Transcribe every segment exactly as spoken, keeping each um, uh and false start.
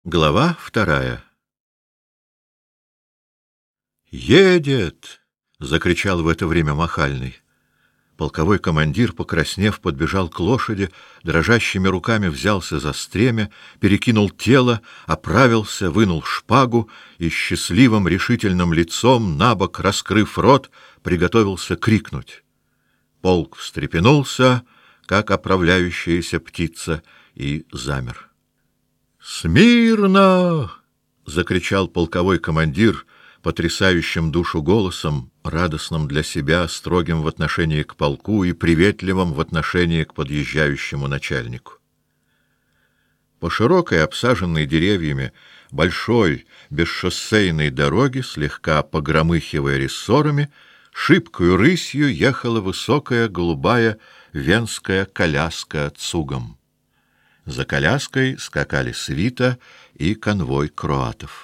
Глава вторая. «Едет!» — закричал в это время Махальный. Полковой командир, покраснев, подбежал к лошади, дрожащими руками взялся за стремя, перекинул тело, оправился, вынул шпагу и счастливым решительным лицом, набок раскрыв рот, приготовился крикнуть. Полк встрепенулся, как оправляющаяся птица, и замер. «Смирно!» — закричал полковой командир потрясающим душу голосом, радостным для себя, строгим в отношении к полку и приветливым в отношении к подъезжающему начальнику. По широкой, обсаженной деревьями, большой бесшоссейной дороге, слегка погромыхивая рессорами, шибкою рысью ехала высокая голубая венская коляска цугом. За коляской скакали свита и конвой кроатов.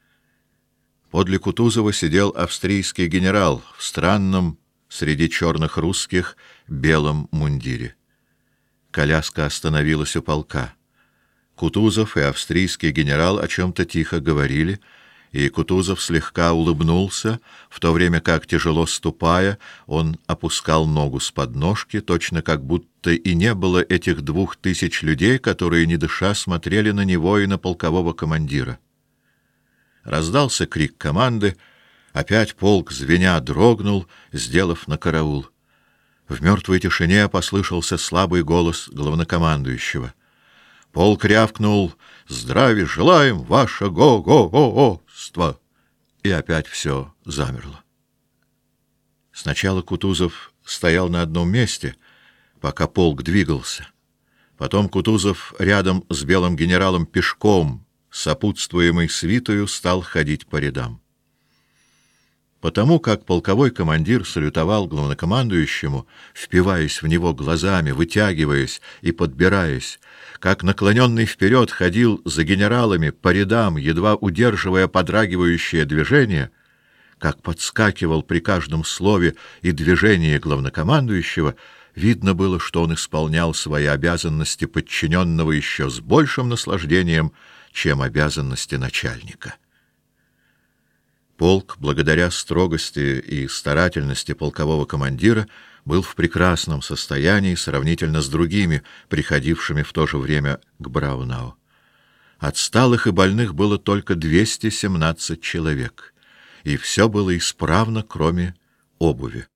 Подле Кутузова сидел австрийский генерал в странном, среди черных русских, белом мундире. Коляска остановилась у полка. Кутузов и австрийский генерал о чем-то тихо говорили, и Кутузов слегка улыбнулся, в то время как, тяжело ступая, он опускал ногу с подножки, точно как будто и не было этих двух тысяч людей, которые, не дыша, смотрели на него и на полкового командира. Раздался крик команды, опять полк, звеня, дрогнул, сделав на караул. В мертвой тишине послышался слабый голос главнокомандующего. Полк рявкнул: «Здравия желаем, ваше го-го-го-оство!» И опять все замерло. Сначала Кутузов стоял на одном месте, пока полк двигался. Потом Кутузов рядом с белым генералом пешком, сопутствуемый свитою, стал ходить по рядам. Потому как полковой командир салютовал главнокомандующему, впиваясь в него глазами, вытягиваясь и подбираясь, как наклоненный вперед ходил за генералами по рядам, едва удерживая подрагивающее движение, как подскакивал при каждом слове и движении главнокомандующего, видно было, что он исполнял свои обязанности подчиненного еще с большим наслаждением, чем обязанности начальника. Полк, благодаря строгости и старательности полкового командира, был в прекрасном состоянии сравнительно с другими, приходившими в то же время к Браунау. Отсталых и больных было только двести семнадцать человек, и все было исправно, кроме обуви.